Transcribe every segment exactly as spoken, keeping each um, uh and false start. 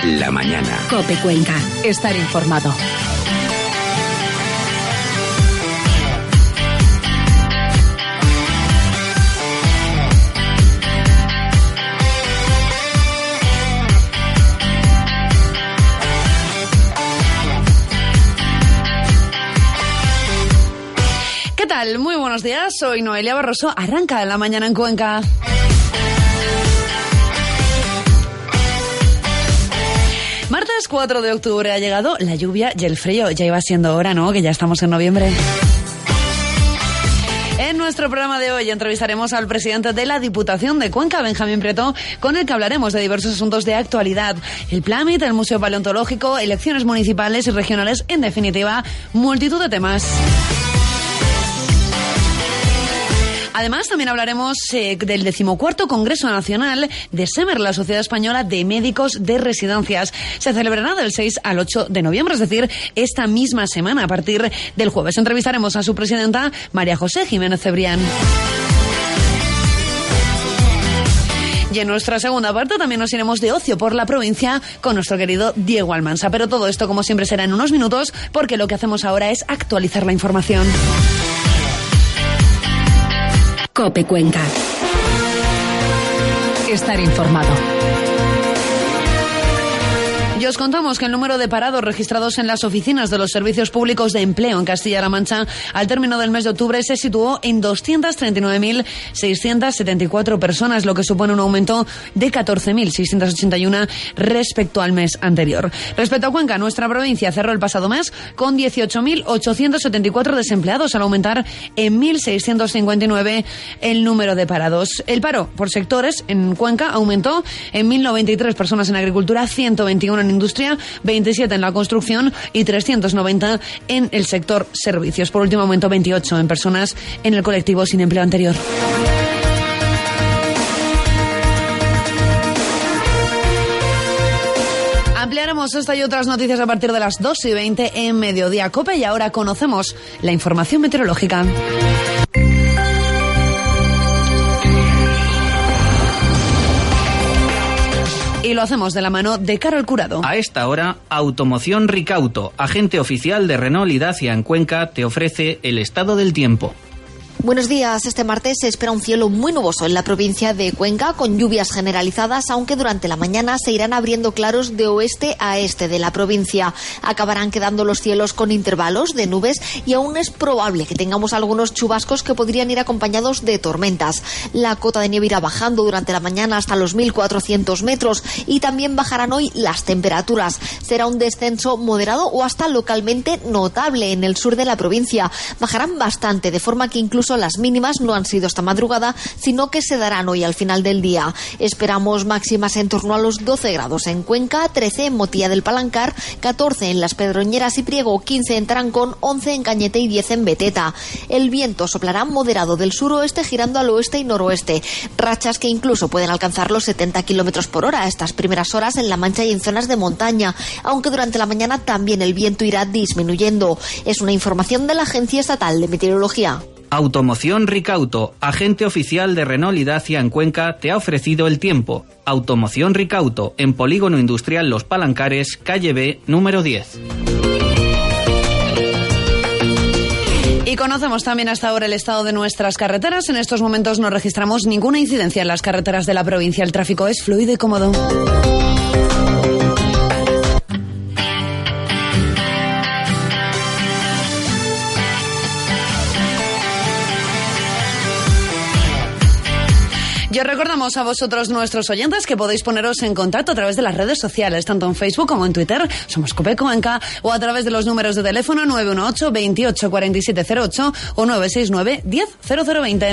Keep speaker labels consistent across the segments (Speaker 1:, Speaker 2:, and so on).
Speaker 1: La mañana.
Speaker 2: COPE Cuenca. Estar informado.
Speaker 3: ¿Qué tal? Muy buenos días, soy Noelia Barroso. Arranca La mañana en Cuenca. Martes cuatro de octubre ha llegado la lluvia y el frío. Ya iba siendo hora, ¿no? Que ya estamos en noviembre. En nuestro programa de hoy entrevistaremos al presidente de la Diputación de Cuenca, Benjamín Prieto, con el que hablaremos de diversos asuntos de actualidad. El Plamit, el Museo Paleontológico, elecciones municipales y regionales, en definitiva, multitud de temas. Además, también hablaremos eh, del decimocuarto Congreso Nacional de SEMER, la Sociedad Española de Médicos de Residencias. Se celebrará del seis al ocho de noviembre, es decir, esta misma semana, a partir del jueves. Entrevistaremos a su presidenta, María José Jiménez Cebrián. Y en nuestra segunda parte también nos iremos de ocio por la provincia con nuestro querido Diego Almansa. Pero todo esto, como siempre, será en unos minutos, porque lo que hacemos ahora es actualizar la información.
Speaker 2: COPE Cuenca. Estar informado.
Speaker 3: Y os contamos que el número de parados registrados en las oficinas de los servicios públicos de empleo en Castilla-La Mancha al término del mes de octubre se situó en doscientas treinta y nueve mil seiscientas setenta y cuatro personas, lo que supone un aumento de catorce mil seiscientas ochenta y uno respecto al mes anterior. Respecto a Cuenca, nuestra provincia cerró el pasado mes con dieciocho mil ochocientos setenta y cuatro desempleados, al aumentar en mil seiscientos cincuenta y nueve el número de parados. El paro por sectores en Cuenca aumentó en mil noventa y tres personas en agricultura, ciento veintiuno en industria, veintisiete en la construcción y trescientos noventa en el sector servicios. Por último, aumentó veintiocho en personas en el colectivo sin empleo anterior. Ampliaremos esta y otras noticias a partir de las dos y veinte en Mediodía Cope, y ahora conocemos la información meteorológica. Y lo hacemos de la mano de Carol Curado.
Speaker 4: A esta hora, Automoción Ricauto, agente oficial de Renault y Dacia en Cuenca, te ofrece el estado del tiempo.
Speaker 5: Buenos días. Este martes se espera un cielo muy nuboso en la provincia de Cuenca, con lluvias generalizadas, aunque durante la mañana se irán abriendo claros de oeste a este de la provincia. Acabarán quedando los cielos con intervalos de nubes y aún es probable que tengamos algunos chubascos que podrían ir acompañados de tormentas. La cota de nieve irá bajando durante la mañana hasta los mil cuatrocientos metros y también bajarán hoy las temperaturas. Será un descenso moderado o hasta localmente notable en el sur de la provincia. Bajarán bastante, de forma que incluso las mínimas no han sido esta madrugada, sino que se darán hoy al final del día. Esperamos máximas en torno a los doce grados en Cuenca, trece en Motilla del Palancar, catorce en Las Pedroñeras y Priego, quince en Tarancón, once en Cañete y diez en Beteta. El viento soplará moderado del suroeste girando al oeste y noroeste. Rachas que incluso pueden alcanzar los setenta kilómetros por hora a estas primeras horas en La Mancha y en zonas de montaña, aunque durante la mañana también el viento irá disminuyendo. Es una información de la Agencia Estatal de Meteorología.
Speaker 4: Automoción Ricauto, agente oficial de Renault y Dacia en Cuenca, te ha ofrecido el tiempo. Automoción Ricauto, en Polígono Industrial Los Palancares, calle B, número diez.
Speaker 3: Y conocemos también hasta ahora el estado de nuestras carreteras. En estos momentos no registramos ninguna incidencia en las carreteras de la provincia. El tráfico es fluido y cómodo. Y os recordamos a vosotros, nuestros oyentes, que podéis poneros en contacto a través de las redes sociales, tanto en Facebook como en Twitter, somos COPE Cuenca, o a través de los números de teléfono nueve uno ocho, veintiocho, cuarenta y siete cero ocho o nueve seis nueve, diez, cero cero veinte.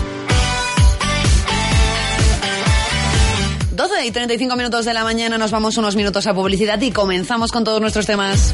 Speaker 3: doce y treinta y cinco minutos de la mañana, nos vamos unos minutos a publicidad y comenzamos con todos nuestros temas.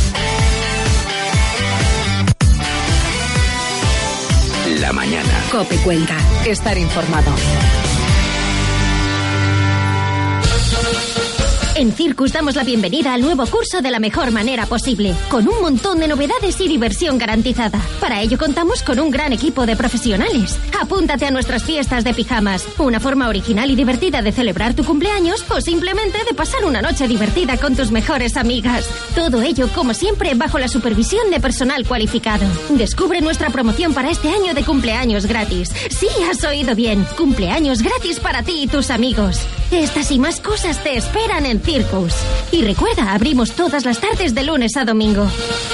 Speaker 1: La mañana.
Speaker 2: COPE Cuenca. Estar informado.
Speaker 6: En Circus damos la bienvenida al nuevo curso de la mejor manera posible, con un montón de novedades y diversión garantizada. Para ello contamos con un gran equipo de profesionales. Apúntate a nuestras fiestas de pijamas, una forma original y divertida de celebrar tu cumpleaños o simplemente de pasar una noche divertida con tus mejores amigas. Todo ello, como siempre, bajo la supervisión de personal cualificado. Descubre nuestra promoción para este año de cumpleaños gratis. Sí, has oído bien. Cumpleaños gratis para ti y tus amigos. Estas y más cosas te esperan en Circus. Y recuerda, abrimos todas las tardes de lunes a domingo.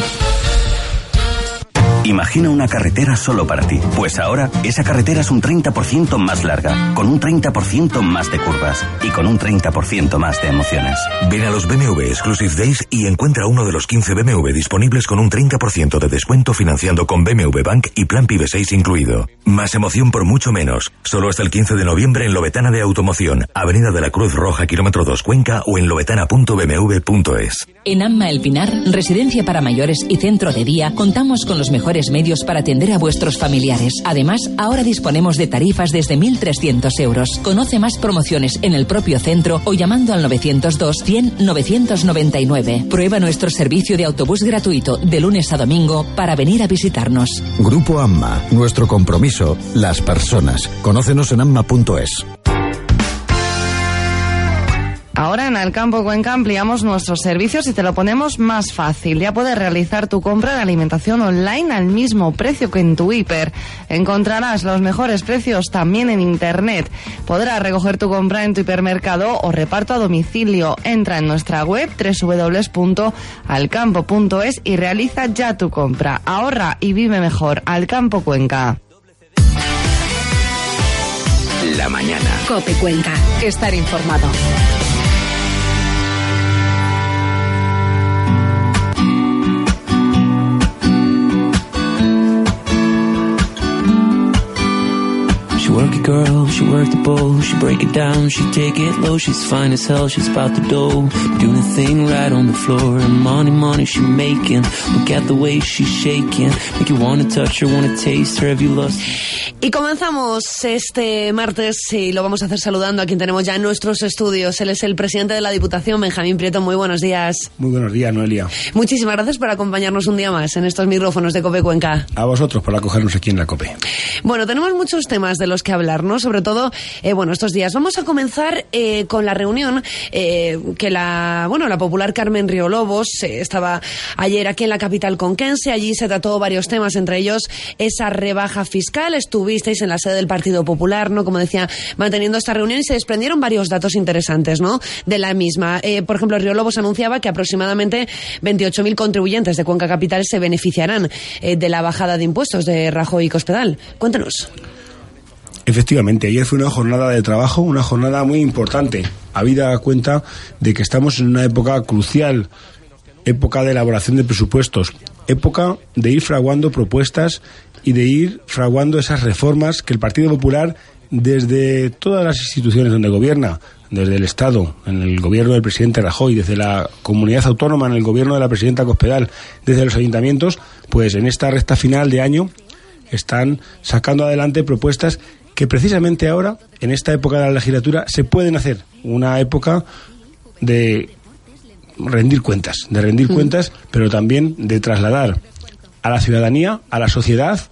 Speaker 1: Imagina una carretera solo para ti. Pues ahora, esa carretera es un treinta por ciento más larga, con un treinta por ciento más de curvas y con un treinta por ciento más de emociones.
Speaker 7: Ven a los B M W Exclusive Days y encuentra uno de los quince B M W disponibles con un treinta por ciento de descuento financiando con B M W Bank y Plan Pibe seis incluido. Más emoción por mucho menos. Solo hasta el quince de noviembre en Lobetana de Automoción, Avenida de la Cruz Roja, kilómetro dos Cuenca o en lobetana punto b m w punto es.
Speaker 2: En AMMA El Pinar, residencia para mayores y centro de día, contamos con los mejores medios para atender a vuestros familiares. Además, ahora disponemos de tarifas desde mil trescientos euros. Conoce más promociones en el propio centro o llamando al novecientos dos, cien, novecientos noventa y nueve. Prueba nuestro servicio de autobús gratuito de lunes a domingo para venir a visitarnos.
Speaker 8: Grupo AMMA. Nuestro compromiso, las personas. Conócenos en amma punto es.
Speaker 9: Ahora en Alcampo Cuenca ampliamos nuestros servicios y te lo ponemos más fácil. Ya puedes realizar tu compra de alimentación online al mismo precio que en tu hiper. Encontrarás los mejores precios también en internet. Podrás recoger tu compra en tu hipermercado o reparto a domicilio. Entra en nuestra web doble u doble u doble u punto alcampo punto es y realiza ya tu compra. Ahorra y vive mejor. Alcampo Cuenca.
Speaker 1: La mañana.
Speaker 2: COPE Cuenca. Estar informado.
Speaker 10: She work it girl, she work the bowl, she break it down, she take it low, she's fine as hell, she's about to dough, doing the thing right on the floor, and money, money she making, look at the way she's shaking, make you wanna touch her, wanna taste her, have you lost?
Speaker 3: Y comenzamos este martes y lo vamos a hacer saludando a quien tenemos ya en nuestros estudios. Él es el presidente de la Diputación, Benjamín Prieto. Muy buenos días.
Speaker 11: Muy buenos días, Noelia.
Speaker 3: Muchísimas gracias por acompañarnos un día más en estos micrófonos de COPE Cuenca.
Speaker 11: A vosotros por acogernos aquí en la COPE.
Speaker 3: Bueno, tenemos muchos temas de los que hablar, ¿no? Sobre todo, eh, bueno, estos días. Vamos a comenzar eh, con la reunión eh, que la, bueno, la popular Carmen Riolobos eh, estaba ayer aquí en la capital conquense. Allí se trató varios temas, entre ellos esa rebaja fiscal. Estuvisteis en la sede del Partido Popular, ¿no? Como decía, manteniendo esta reunión y se desprendieron varios datos interesantes, ¿no? De la misma. Eh, por ejemplo, Riolobos anunciaba que aproximadamente veintiocho mil contribuyentes de Cuenca Capital se beneficiarán eh, de la bajada de impuestos de Rajoy y Cospedal. Cuéntanos.
Speaker 11: Efectivamente, ayer fue una jornada de trabajo, una jornada muy importante, habida cuenta de que estamos en una época crucial, época de elaboración de presupuestos, época de ir fraguando propuestas y de ir fraguando esas reformas que el Partido Popular, desde todas las instituciones donde gobierna, desde el Estado, en el gobierno del presidente Rajoy, desde la comunidad autónoma, en el gobierno de la presidenta Cospedal, desde los ayuntamientos, pues en esta recta final de año están sacando adelante propuestas que precisamente ahora, en esta época de la legislatura, se pueden hacer. Una época de rendir cuentas, de rendir mm. cuentas, pero también de trasladar a la ciudadanía, a la sociedad,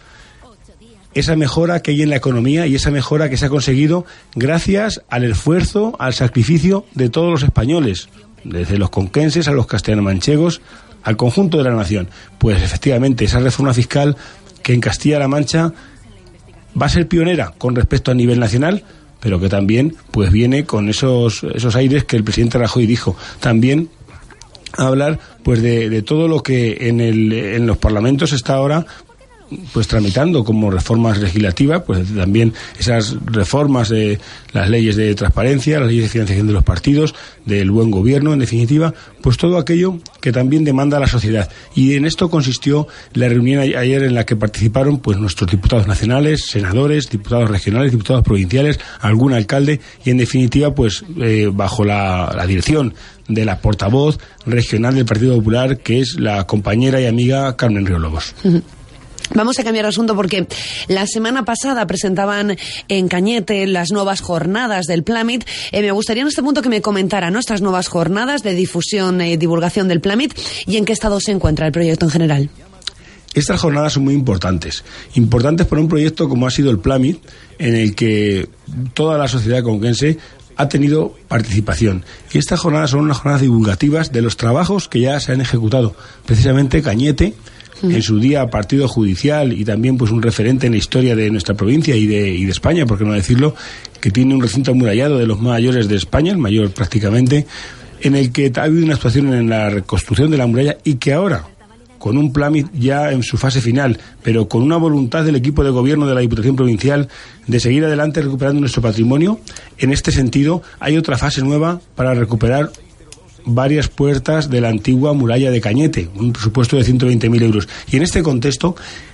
Speaker 11: esa mejora que hay en la economía y esa mejora que se ha conseguido gracias al esfuerzo, al sacrificio de todos los españoles, desde los conquenses a los castellano-manchegos, al conjunto de la nación. Pues efectivamente, esa reforma fiscal que en Castilla-La Mancha va a ser pionera con respecto a nivel nacional, pero que también pues viene con esos, esos aires que el presidente Rajoy dijo. También a hablar pues de, de todo lo que en el en los parlamentos está ahora pues tramitando como reformas legislativas, pues también esas reformas de las leyes de transparencia, las leyes de financiación de los partidos, del buen gobierno, en definitiva, pues todo aquello que también demanda la sociedad. Y en esto consistió la reunión ayer en la que participaron pues nuestros diputados nacionales, senadores, diputados regionales, diputados provinciales, algún alcalde y en definitiva pues eh, bajo la, la dirección de la portavoz regional del Partido Popular, que es la compañera y amiga Carmen Riolobos.
Speaker 3: Uh-huh. Vamos a cambiar de asunto porque la semana pasada presentaban en Cañete las nuevas jornadas del Plamit. Eh, me gustaría en este punto que me comentara nuestras nuevas jornadas de difusión y divulgación del Plamit y en qué estado se encuentra el proyecto en general.
Speaker 11: Estas jornadas son muy importantes. Importantes por un proyecto como ha sido el Plamit, en el que toda la sociedad conquense ha tenido participación. Y estas jornadas son unas jornadas divulgativas de los trabajos que ya se han ejecutado. Precisamente Cañete, en su día partido judicial y también pues un referente en la historia de nuestra provincia y de, y de España, por qué no decirlo, que tiene un recinto amurallado de los mayores de España, el mayor prácticamente, en el que ha habido una actuación en la reconstrucción de la muralla y que ahora, con un Plamit ya en su fase final, pero con una voluntad del equipo de gobierno de la Diputación Provincial de seguir adelante recuperando nuestro patrimonio, en este sentido hay otra fase nueva para recuperar varias puertas de la antigua muralla de Cañete, un presupuesto de ciento veinte mil euros. Y en este contexto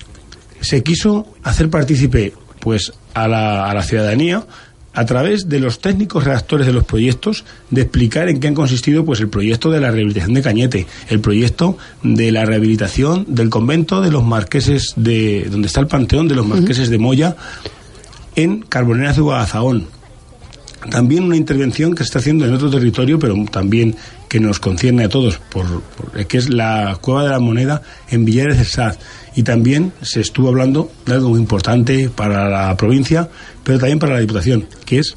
Speaker 11: se quiso hacer partícipe pues a la, a la ciudadanía a través de los técnicos redactores de los proyectos, de explicar en qué han consistido pues el proyecto de la rehabilitación de Cañete, el proyecto de la rehabilitación del convento de los marqueses de, donde está el panteón de los marqueses uh-huh. de Moya, en Carboneras de Guadalzahón. También una intervención que se está haciendo en otro territorio, pero también que nos concierne a todos, por, por que es la Cueva de la Moneda en Villares del Saz. Y también se estuvo hablando de algo muy importante para la provincia, pero también para la Diputación, que es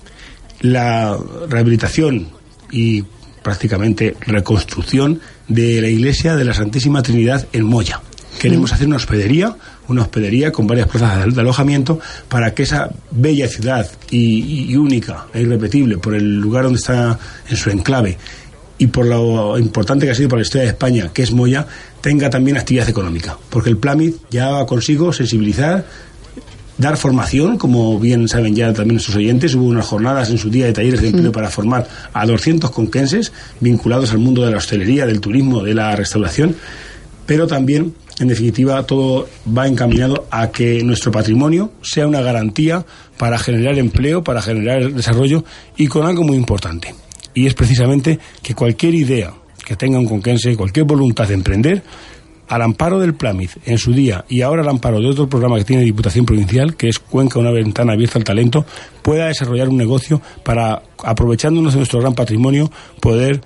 Speaker 11: la rehabilitación y prácticamente reconstrucción de la iglesia de la Santísima Trinidad en Moya. Queremos hacer una hospedería, una hospedería con varias plazas de, de alojamiento para que esa bella ciudad y, y única e irrepetible por el lugar donde está en su enclave y por lo importante que ha sido para la historia de España, que es Moya, tenga también actividad económica. Porque el Plamit ya consigo sensibilizar, dar formación, como bien saben ya también nuestros oyentes. Hubo unas jornadas en su día de talleres de empleo mm. para formar a doscientos conquenses vinculados al mundo de la hostelería, del turismo, de la restauración, pero también, en definitiva, todo va encaminado a que nuestro patrimonio sea una garantía para generar empleo, para generar desarrollo y con algo muy importante. Y es precisamente que cualquier idea que tenga un conquense, cualquier voluntad de emprender, al amparo del Plamit en su día y ahora al amparo de otro programa que tiene Diputación Provincial, que es Cuenca, una ventana abierta al talento, pueda desarrollar un negocio para, aprovechándonos de nuestro gran patrimonio, poder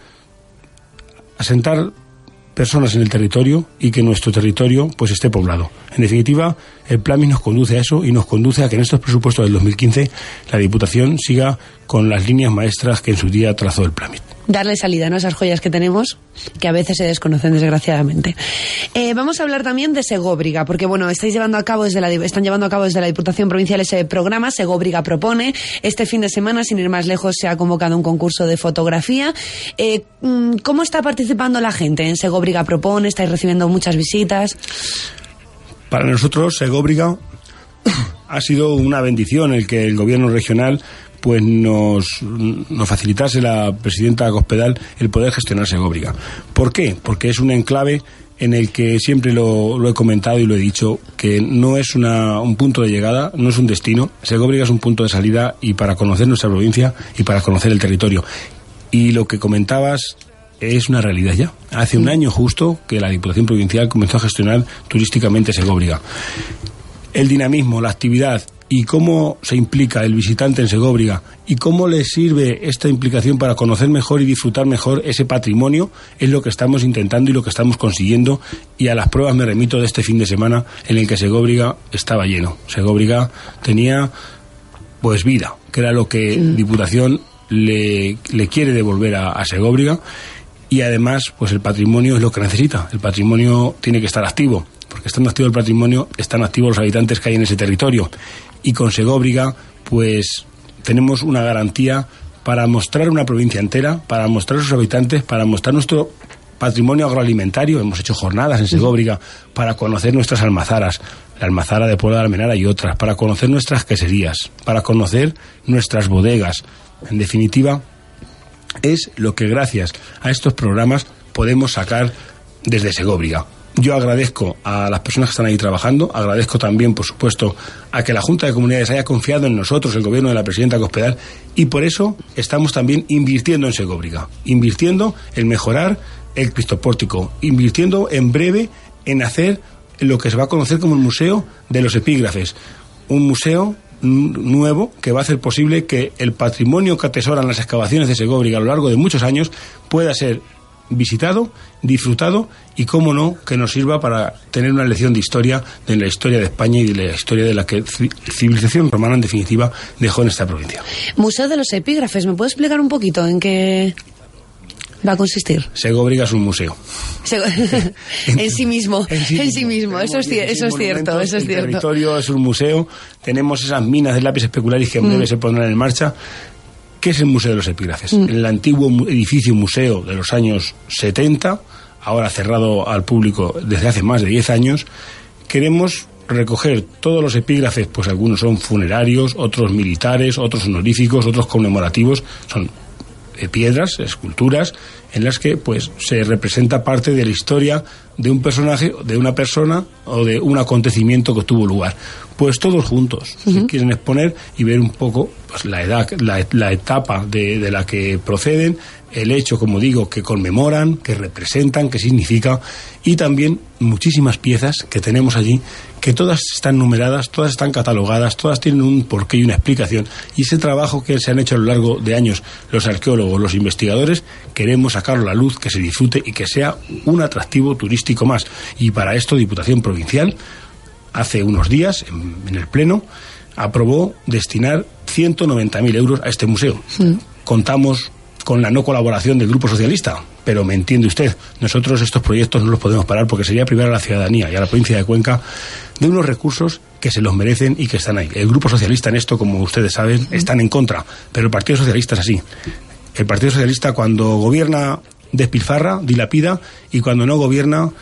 Speaker 11: asentar personas en el territorio y que nuestro territorio pues esté poblado. En definitiva, el Plamit nos conduce a eso y nos conduce a que en estos presupuestos del dos mil quince la Diputación siga con las líneas maestras que en su día trazó el Plamit.
Speaker 3: Darle salida, ¿no?, a esas joyas que tenemos, que a veces se desconocen desgraciadamente. Eh, vamos a hablar también de Segóbriga, porque bueno, estáis llevando a cabo desde la, están llevando a cabo desde la Diputación Provincial ese programa, Segóbriga Propone. Este fin de semana, sin ir más lejos, se ha convocado un concurso de fotografía. Eh, ¿Cómo está participando la gente en Segóbriga Propone? ¿Estáis recibiendo muchas visitas?
Speaker 11: Para nosotros, Segóbriga ha sido una bendición el que el gobierno regional pues nos, nos facilitase la presidenta Cospedal el poder gestionar Segóbriga. ¿Por qué? Porque es un enclave en el que siempre lo, lo he comentado y lo he dicho, que no es una, un punto de llegada, no es un destino. Segóbriga es un punto de salida y para conocer nuestra provincia y para conocer el territorio. Y lo que comentabas es una realidad ya. Hace un año justo que la Diputación Provincial comenzó a gestionar turísticamente Segóbriga. El dinamismo, la actividad y cómo se implica el visitante en Segóbriga y cómo le sirve esta implicación para conocer mejor y disfrutar mejor ese patrimonio es lo que estamos intentando y lo que estamos consiguiendo, y a las pruebas me remito de este fin de semana en el que Segóbriga estaba lleno. Segóbriga tenía pues vida, que era lo que Diputación le, le quiere devolver a, a Segóbriga, y además pues el patrimonio es lo que necesita. El patrimonio tiene que estar activo, porque estando activo el patrimonio están activos los habitantes que hay en ese territorio. Y con Segóbriga pues tenemos una garantía para mostrar una provincia entera, para mostrar a sus habitantes, para mostrar nuestro patrimonio agroalimentario. Hemos hecho jornadas en Segóbriga para conocer nuestras almazaras, la almazara de Puebla de Almenara y otras, para conocer nuestras queserías, para conocer nuestras bodegas. En definitiva, es lo que gracias a estos programas podemos sacar desde Segóbriga. Yo agradezco a las personas que están ahí trabajando, agradezco también, por supuesto, a que la Junta de Comunidades haya confiado en nosotros, el gobierno de la presidenta Cospedal, y por eso estamos también invirtiendo en Segóbriga, invirtiendo en mejorar el Cristopórtico, invirtiendo en breve en hacer lo que se va a conocer como el Museo de los Epígrafes. Un museo nuevo que va a hacer posible que el patrimonio que atesoran las excavaciones de Segóbriga a lo largo de muchos años pueda ser visitado, disfrutado y, cómo no, que nos sirva para tener una lección de historia, de la historia de España y de la historia de la que civilización romana, en definitiva, dejó en esta provincia.
Speaker 3: Museo de los Epígrafes, ¿me puede explicar un poquito en qué va a consistir?
Speaker 11: Segóbriga es un museo.
Speaker 3: Sego... en sí mismo, en sí, en sí mismo, eso es, eso es cierto, eso es cierto.
Speaker 11: El territorio es un museo, tenemos esas minas de lápiz especularis que en breve mm. se pondrán en marcha. ¿Qué es el Museo de los Epígrafes? Mm. El antiguo edificio museo de los años setenta, ahora cerrado al público desde hace más de diez años, queremos recoger todos los epígrafes, pues algunos son funerarios, otros militares, otros honoríficos, otros conmemorativos, son de piedras, esculturas, en las que pues se representa parte de la historia de un personaje, de una persona o de un acontecimiento que tuvo lugar. Pues todos juntos, uh-huh. se quieren exponer y ver un poco pues la edad, la, la etapa de, de la que proceden, el hecho, como digo, que conmemoran, que representan, que significa, y también muchísimas piezas que tenemos allí, que todas están numeradas, todas están catalogadas, todas tienen un porqué y una explicación, y ese trabajo que se han hecho a lo largo de años los arqueólogos, los investigadores, queremos sacarlo a la luz, que se disfrute y que sea un atractivo turístico más. Y para esto Diputación Provincial, hace unos días, en, en el Pleno, aprobó destinar ciento noventa mil euros a este museo. Sí. Contamos con la no colaboración del Grupo Socialista, pero me entiende usted, nosotros estos proyectos no los podemos parar porque sería privar a la ciudadanía y a la provincia de Cuenca de unos recursos que se los merecen y que están ahí. El Grupo Socialista en esto, como ustedes saben, están en contra, pero el Partido Socialista es así. El Partido Socialista, cuando gobierna, despilfarra, dilapida, y cuando no gobierna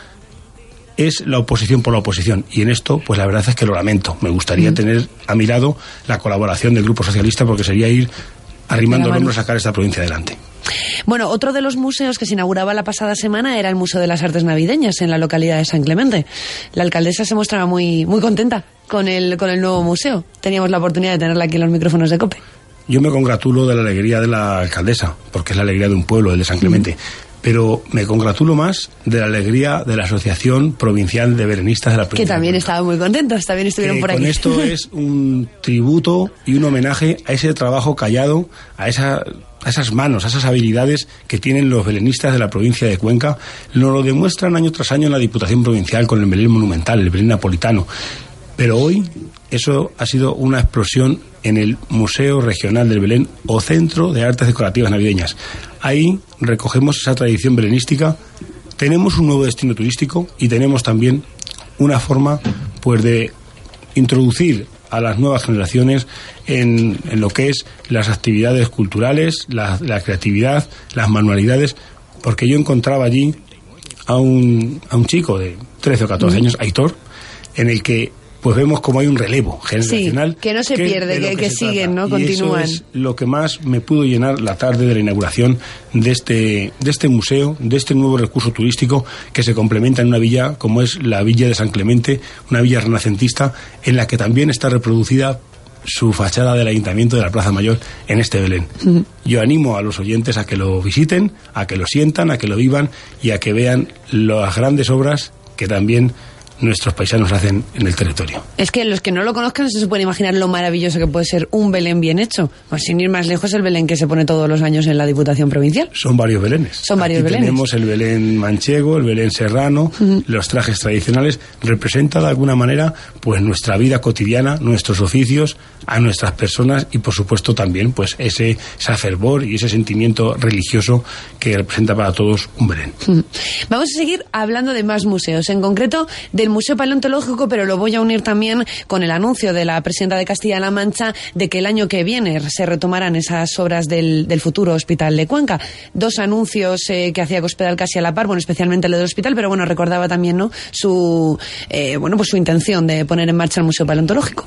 Speaker 11: es la oposición por la oposición, y en esto pues la verdad es que lo lamento. Me gustaría mm. tener a mi lado la colaboración del Grupo Socialista, porque sería ir arrimando el hombro a sacar esta provincia adelante.
Speaker 3: Bueno, otro de los museos que se inauguraba la pasada semana era el Museo de las Artes Navideñas en la localidad de San Clemente. La alcaldesa se mostraba muy muy contenta con el con el nuevo museo. Teníamos la oportunidad de tenerla aquí en los micrófonos de COPE.
Speaker 11: Yo me congratulo de la alegría de la alcaldesa, porque es la alegría de un pueblo, el de San Clemente. Mm. Pero me congratulo más de la alegría de la Asociación Provincial de Belenistas de la provincia.
Speaker 3: Que también estaban muy contentos, también estuvieron
Speaker 11: que
Speaker 3: por aquí.
Speaker 11: Con esto es un tributo y un homenaje a ese trabajo callado, a, esa, a esas manos, a esas habilidades que tienen los belenistas de la provincia de Cuenca. Nos lo demuestran año tras año en la Diputación Provincial con el Belén Monumental, el Belén Napolitano. Pero hoy eso ha sido una explosión en el Museo Regional del Belén o Centro de Artes Decorativas Navideñas. Ahí recogemos esa tradición belenística, tenemos un nuevo destino turístico y tenemos también una forma pues de introducir a las nuevas generaciones en, en lo que es las actividades culturales, la, la creatividad, las manualidades, porque yo encontraba allí a un, a un chico de trece o catorce años, Aitor, en el que pues vemos como hay un relevo generacional.
Speaker 3: Sí, que no se que pierde, que, que, que siguen, ¿no?
Speaker 11: Y
Speaker 3: continúan.
Speaker 11: Eso es lo que más me pudo llenar la tarde de la inauguración de este, de este museo, de este nuevo recurso turístico que se complementa en una villa como es la Villa de San Clemente, una villa renacentista en la que también está reproducida su fachada del Ayuntamiento de la Plaza Mayor en este Belén. Uh-huh. Yo animo a los oyentes a que lo visiten, a que lo sientan, a que lo vivan y a que vean las grandes obras que también nuestros paisanos hacen en el territorio.
Speaker 3: Es que los que no lo conozcan no se pueden imaginar lo maravilloso que puede ser un Belén bien hecho. Pues sin ir más lejos, el Belén que se pone todos los años en la Diputación Provincial.
Speaker 11: Son varios Belenes.
Speaker 3: Son varios
Speaker 11: Aquí
Speaker 3: Belenes.
Speaker 11: Tenemos el Belén manchego, el Belén serrano, uh-huh. los trajes tradicionales. Representa de alguna manera pues nuestra vida cotidiana, nuestros oficios, a nuestras personas y por supuesto también pues ese, ese fervor y ese sentimiento religioso que representa para todos un Belén.
Speaker 3: Uh-huh. Vamos a seguir hablando de más museos, en concreto del Museo Paleontológico, pero lo voy a unir también con el anuncio de la presidenta de Castilla-La Mancha de que el año que viene se retomarán esas obras del, del futuro Hospital de Cuenca. Dos anuncios eh, que hacía Cospedal casi a la par, bueno, especialmente el del hospital, pero bueno, recordaba también, ¿no?, su, eh, bueno, pues su intención de poner en marcha el Museo Paleontológico.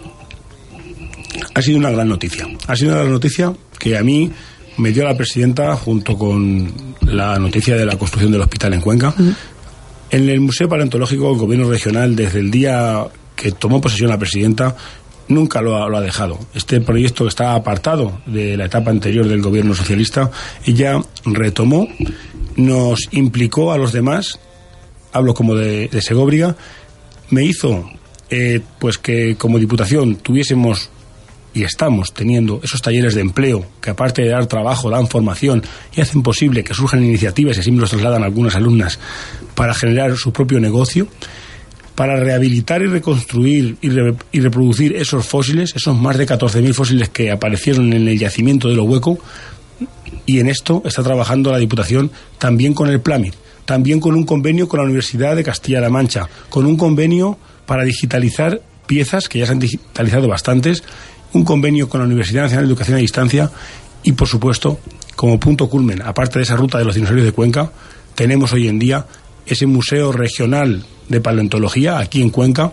Speaker 11: Ha sido una gran noticia. Ha sido una gran noticia que a mí me dio la presidenta junto con la noticia de la construcción del hospital en Cuenca. Uh-huh. En el Museo Paleontológico, el Gobierno regional, desde el día que tomó posesión la presidenta, nunca lo ha, lo ha dejado. Este proyecto está apartado de la etapa anterior del Gobierno socialista y ya retomó, nos implicó a los demás, hablo como de, de Segóbriga, me hizo eh, pues que como Diputación tuviésemos y estamos teniendo esos talleres de empleo que, aparte de dar trabajo, dan formación y hacen posible que surjan iniciativas, y así me los trasladan algunas alumnas, para generar su propio negocio, para rehabilitar y reconstruir y, re, y reproducir esos fósiles, esos más de catorce mil fósiles que aparecieron en el yacimiento de Lo Hueco. Y en esto está trabajando la Diputación también con el Plamit, también con un convenio con la Universidad de Castilla-La Mancha, con un convenio para digitalizar piezas, que ya se han digitalizado bastantes, un convenio con la Universidad Nacional de Educación a Distancia y, por supuesto, como punto culmen, aparte de esa ruta de los dinosaurios de Cuenca, tenemos hoy en día ese Museo Regional de Paleontología aquí en Cuenca,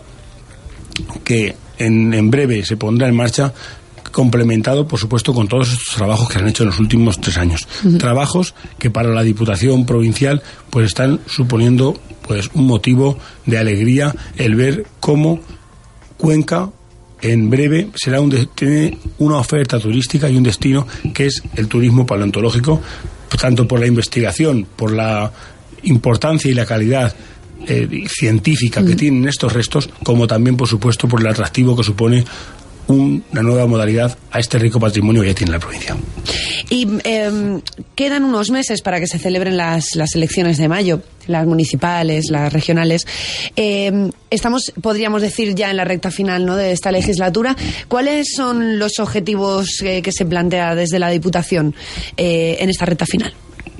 Speaker 11: que en, en breve se pondrá en marcha, complementado, por supuesto, con todos estos trabajos que se han hecho en los últimos tres años. Uh-huh. Trabajos que para la Diputación Provincial pues están suponiendo pues un motivo de alegría el ver cómo Cuenca en breve será un de, tiene una oferta turística y un destino que es el turismo paleontológico, tanto por la investigación, por la importancia y la calidad eh, científica que tienen estos restos, como también, por supuesto, por el atractivo que supone un, una nueva modalidad a este rico patrimonio que ya tiene la provincia.
Speaker 3: Y eh, quedan unos meses para que se celebren las, las elecciones de mayo, las municipales, las regionales. Eh, estamos, podríamos decir, ya en la recta final, ¿no?, de esta legislatura. ¿Cuáles son los objetivos eh, que se plantea desde la Diputación eh, en esta recta final?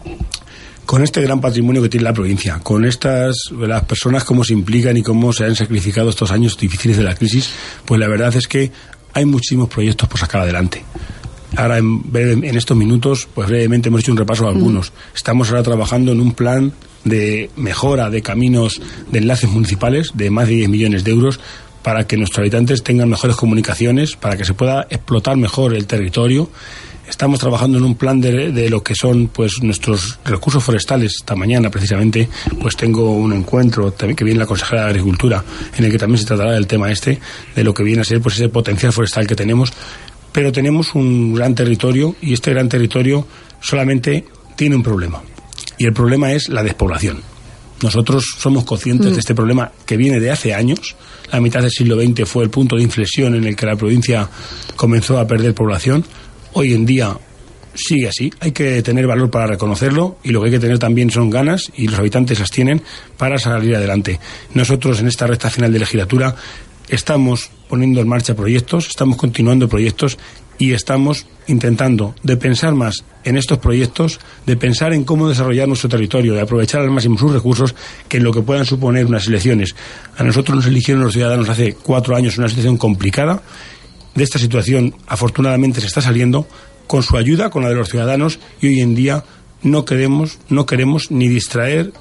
Speaker 11: Con este gran patrimonio que tiene la provincia, con estas, las personas cómo se implican y cómo se han sacrificado estos años difíciles de la crisis, pues la verdad es que hay muchísimos proyectos por sacar adelante. Ahora, en, breve, en estos minutos, pues brevemente hemos hecho un repaso a algunos. Mm. Estamos ahora trabajando en un plan de mejora de caminos de enlaces municipales de más de diez millones de euros para que nuestros habitantes tengan mejores comunicaciones, para que se pueda explotar mejor el territorio. Estamos trabajando en un plan de, de lo que son pues nuestros recursos forestales. Esta mañana, precisamente, pues tengo un encuentro también que viene la consejera de Agricultura, en el que también se tratará del tema este, de lo que viene a ser pues ese potencial forestal que tenemos. Pero tenemos un gran territorio y este gran territorio solamente tiene un problema. Y el problema es la despoblación. Nosotros somos conscientes mm. de este problema que viene de hace años. La mitad del siglo veinte fue el punto de inflexión en el que la provincia comenzó a perder población. Hoy en día sigue así. Hay que tener valor para reconocerlo y lo que hay que tener también son ganas, y los habitantes las tienen, para salir adelante. Nosotros en esta recta final de legislatura estamos poniendo en marcha proyectos, estamos continuando proyectos y estamos intentando de pensar más en estos proyectos, de pensar en cómo desarrollar nuestro territorio, de aprovechar al máximo sus recursos, que en lo que puedan suponer unas elecciones. A nosotros nos eligieron los ciudadanos hace cuatro años, una situación complicada. De esta situación, afortunadamente, se está saliendo con su ayuda, con la de los ciudadanos, y hoy en día no queremos, no queremos ni distraer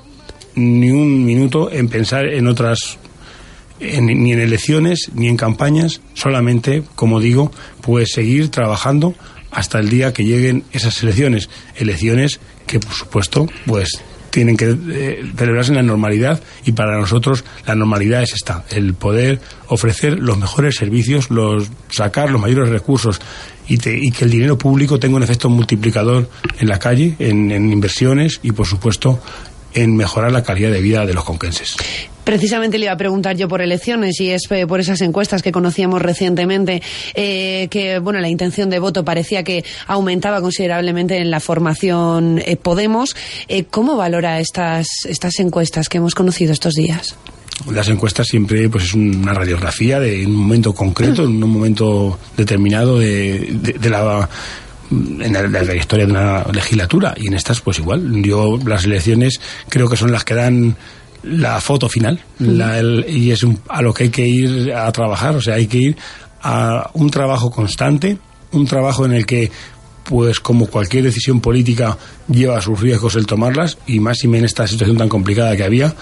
Speaker 11: ni un minuto en pensar en otras, en, ni en elecciones, ni en campañas, solamente, como digo, pues seguir trabajando hasta el día que lleguen esas elecciones. Elecciones que, por supuesto, pues tienen que eh, celebrarse en la normalidad, y para nosotros la normalidad es esta, el poder ofrecer los mejores servicios, los sacar los mayores recursos y, te, y que el dinero público tenga un efecto multiplicador en la calle, en, en inversiones y, por supuesto, en mejorar la calidad de vida de los conquenses.
Speaker 3: Precisamente le iba a preguntar yo por elecciones, y es por esas encuestas que conocíamos recientemente, eh, que bueno, la intención de voto parecía que aumentaba considerablemente en la formación eh, Podemos. Eh, ¿Cómo valora estas, estas encuestas que hemos conocido estos días?
Speaker 11: Las encuestas siempre pues es una radiografía de un momento concreto, en un momento determinado de, de, de la... en la, la historia de una legislatura, y en estas pues igual. Yo las elecciones creo que son las que dan la foto final, la, el, y es un, a lo que hay que ir a trabajar. O sea, hay que ir a un trabajo constante, un trabajo en el que, pues como cualquier decisión política, lleva sus riesgos el tomarlas, y más y en esta situación tan complicada que había.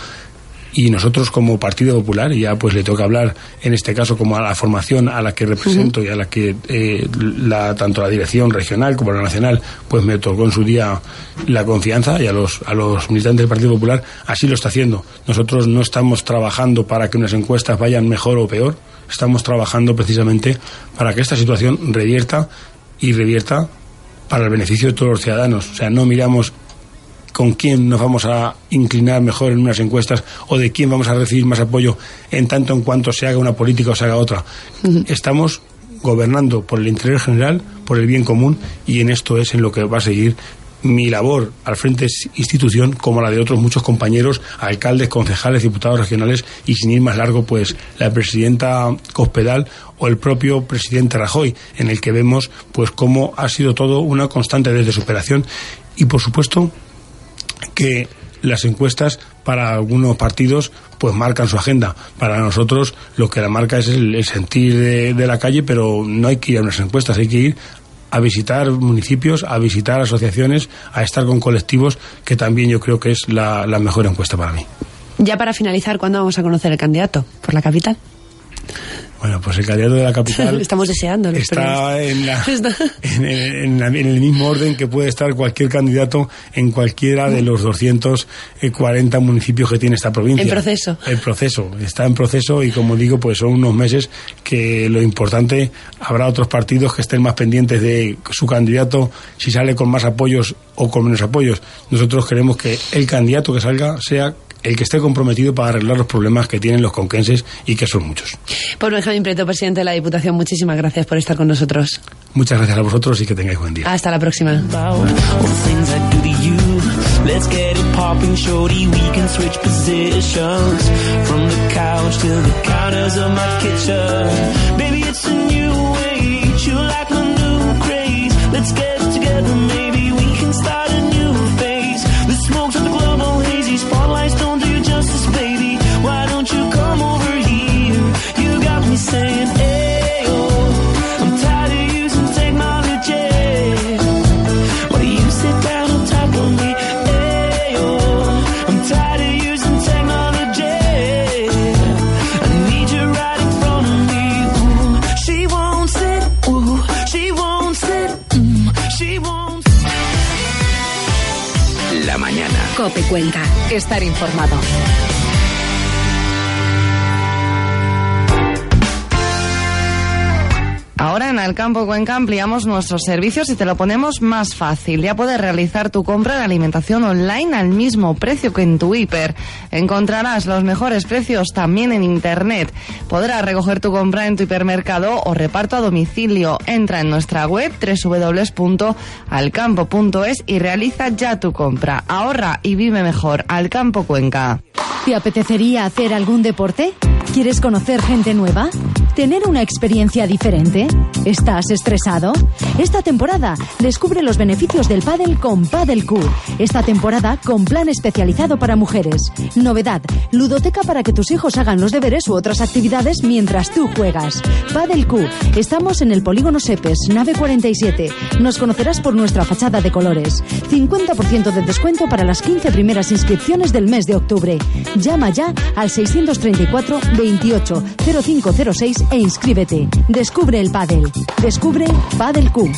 Speaker 11: Y nosotros, como Partido Popular, y ya pues le toca hablar en este caso como a la formación a la que represento, uh-huh, y a la que eh, la, tanto la dirección regional como la nacional pues me otorgó en su día la confianza, y a los, a los militantes del Partido Popular, así lo está haciendo. Nosotros no estamos trabajando para que unas encuestas vayan mejor o peor, estamos trabajando precisamente para que esta situación revierta, y revierta para el beneficio de todos los ciudadanos. O sea, no miramos con quién nos vamos a inclinar mejor en unas encuestas o de quién vamos a recibir más apoyo en tanto en cuanto se haga una política o se haga otra. Uh-huh. Estamos gobernando por el interés general, por el bien común, y en esto es en lo que va a seguir mi labor al frente de institución, como la de otros muchos compañeros, alcaldes, concejales, diputados regionales, y sin ir más largo, pues la presidenta Cospedal o el propio presidente Rajoy, en el que vemos pues cómo ha sido todo una constante desde su operación. Y por supuesto que las encuestas para algunos partidos pues marcan su agenda. Para nosotros lo que la marca es el, el sentir de, de la calle, pero no hay que ir a unas encuestas, hay que ir a visitar municipios, a visitar asociaciones, a estar con colectivos, que también yo creo que es la, la mejor encuesta para mí.
Speaker 3: Ya para finalizar, ¿cuándo vamos a conocer el candidato por la capital?
Speaker 11: Bueno, pues el candidato de la capital
Speaker 3: estamos deseando.
Speaker 11: Está, en, la, en, en, en el mismo orden que puede estar cualquier candidato en cualquiera de los doscientos cuarenta municipios que tiene esta provincia.
Speaker 3: En proceso.
Speaker 11: El proceso, está en proceso, y como digo, pues son unos meses que lo importante, habrá otros partidos que estén más pendientes de su candidato, si sale con más apoyos o con menos apoyos. Nosotros queremos que el candidato que salga sea el que esté comprometido para arreglar los problemas que tienen los conquenses, y que son muchos.
Speaker 3: Pues Benjamín Prieto, presidente de la Diputación, muchísimas gracias por estar con nosotros.
Speaker 11: Muchas gracias a vosotros y que tengáis buen día.
Speaker 3: Hasta la próxima.
Speaker 10: Spotlights don't do you justice, baby. Why don't you come over here? You got me saying, hey, oh, I'm tired of using technology. Why do you sit down on top of me? Hey, oh, I'm tired of using technology. I need you right in front of me. Ooh, she won't sit. Ooh, she won't sit. Mm, she won't sit.
Speaker 2: La mañana. COPE Cuenca. Estar informado.
Speaker 9: Ahora en Alcampo Cuenca ampliamos nuestros servicios y te lo ponemos más fácil. Ya puedes realizar tu compra de alimentación online al mismo precio que en tu hiper. Encontrarás los mejores precios también en internet. Podrás recoger tu compra en tu hipermercado o reparto a domicilio. Entra en nuestra web doble u doble u doble u punto alcampo punto es y realiza ya tu compra. Ahorra y vive mejor. Alcampo Cuenca.
Speaker 12: ¿Te apetecería hacer algún deporte? ¿Quieres conocer gente nueva? ¿Tener una experiencia diferente? ¿Estás estresado? Esta temporada descubre los beneficios del pádel con Padel Q. Esta temporada con plan especializado para mujeres. Novedad, ludoteca para que tus hijos hagan los deberes u otras actividades mientras tú juegas. Padel Q. Estamos en el Polígono Sepes, nave cuarenta y siete. Nos conocerás por nuestra fachada de colores. cincuenta por ciento de descuento para las quince primeras inscripciones del mes de octubre. Llama ya al seiscientos treinta y cuatro veintiocho cero cinco cero seis e inscríbete. Descubre el pádel. Descubre Padel Q.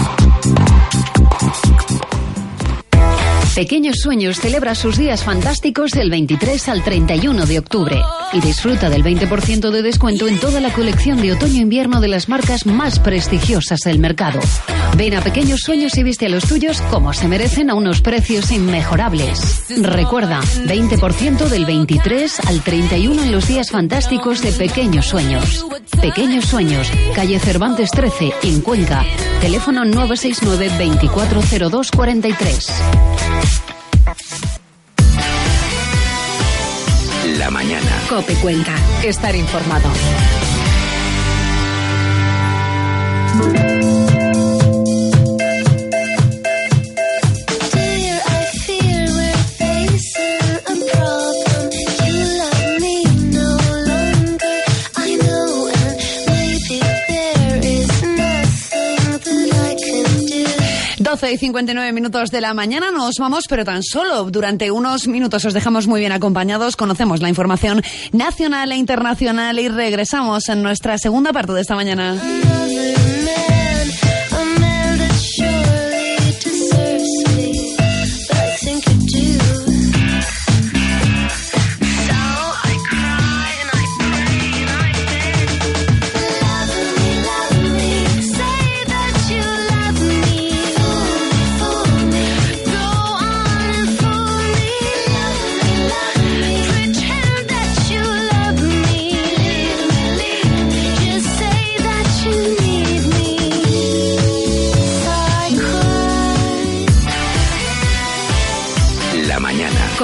Speaker 13: Pequeños Sueños celebra sus días fantásticos del veintitrés al treinta y uno de octubre y disfruta del veinte por ciento de descuento en toda la colección de otoño-invierno de las marcas más prestigiosas del mercado. Ven a Pequeños Sueños y viste a los tuyos como se merecen a unos precios inmejorables. Recuerda, veinte por ciento del veintitrés al treinta y uno en los días fantásticos de Pequeños Sueños. Pequeños Sueños, calle Cervantes trece, en Cuenca. Teléfono nueve seis nueve veinticuatro cero dos cuarenta y tres.
Speaker 2: La mañana. COPE Cuenca. Estar informado.
Speaker 3: doce y cincuenta y nueve minutos de la mañana, nos vamos, pero tan solo durante unos minutos os dejamos muy bien acompañados, conocemos la información nacional e internacional y regresamos en nuestra segunda parte de esta mañana.
Speaker 10: Go on and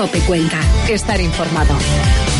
Speaker 14: COPE Cuenca. Estar informado.